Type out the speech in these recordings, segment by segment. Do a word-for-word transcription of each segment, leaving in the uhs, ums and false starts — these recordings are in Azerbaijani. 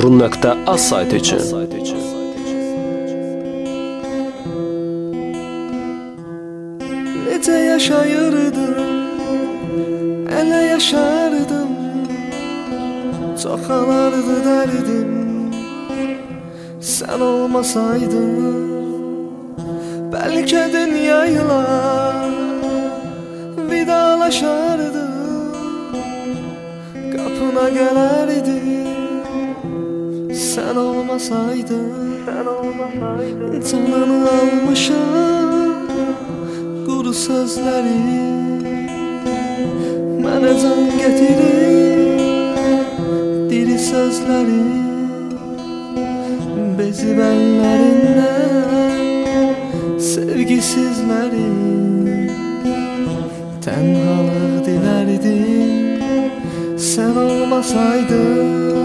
Run.az saytı için. Necə yaşayırdım, elə yaşardım. Çox alardı dərdim, sən olmasaydın. Bəlkə dünyayla vidalaşardım, qapına gələrdim, sən olmasaydın. Canını almışam quru sözləri, mənə can gətirir diri sözləri. Bezib əllərindən sevgisizləri, tənhalıq dilərdim, sən olmasaydın.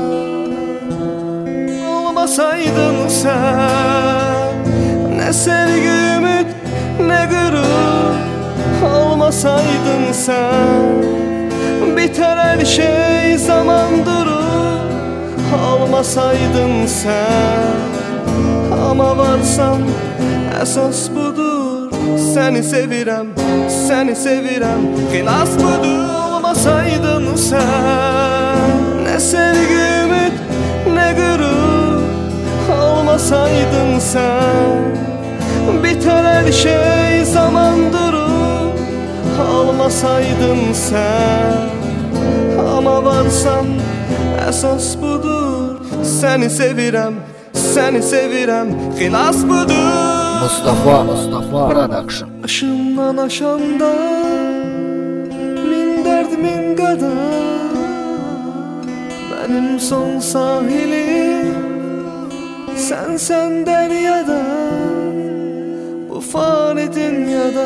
Olmasaydın sən, nə sevgi ümid, nə qürur. Olmasaydın sən, bitər hər şey, zaman durur. Olmasaydın sən, amma varsan, əsas budur. Səni sevirəm, səni sevirəm, xilas budur. Olmasaydın sən, nə sevgi ümid, nə qürur. Olmasaydın sən, bitər hər şey, zaman durur. Olmasaydın sən, amma varsan, əsas budur. Səni sevirəm, səni sevirəm, xilas budur. Mustafa, Mustafa Production. Başımdan aşanda min dərd min qədər, mənim son sahilim sənsən dəryada. Bu fani dünyada,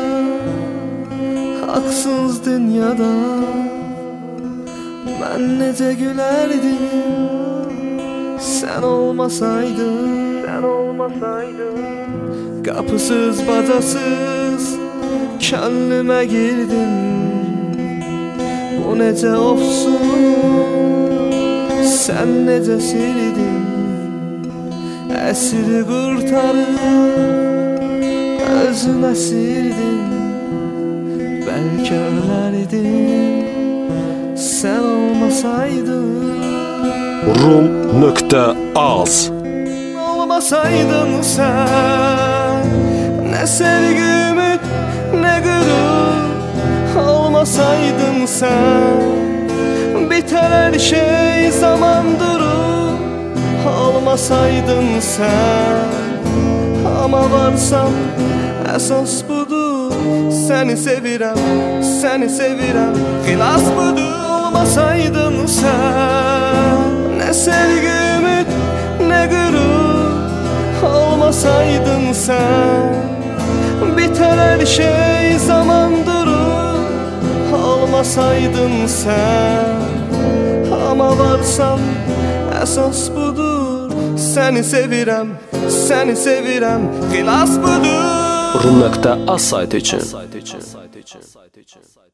haqsız dünyada, mən necə gülərdim sən olmasaydın. Sən olmasaydın. Qapısız bacasız könlümə girdin, bu necə ofsun, sən necə sildin. Əsiri qurtarıb özünə sirdin, bəlkə ölərdin sən olmasaydın. Run.az Olmasaydın sən, nə sevgi ümid, nə qürur. Olmasaydın sən, bitər hər şey, zaman durur. Olmasaydın sən, amma varsan, əsas budur. Səni sevirəm, səni sevirəm, xilas budur. Olmasaydın sən, nə sevgi ümid, nə qürur. Olmasaydın sən, bitər hər şey, zaman durur. Olmasaydın sən, amma varsan, əsas budur. Səni sevirəm, səni sevirəm, xilas budur. Run.az saytı için.